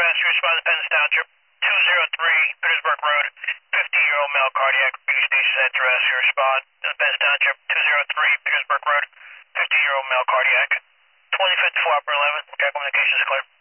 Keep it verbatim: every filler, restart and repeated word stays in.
rescue respond to Penn Township, two oh three Petersburg Road, fifty-year-old male cardiac, B station set to rescue respond to Penn Township, two oh three Petersburg Road, fifty-year-old male cardiac, twenty fifty-four upper eleven, air communications clear.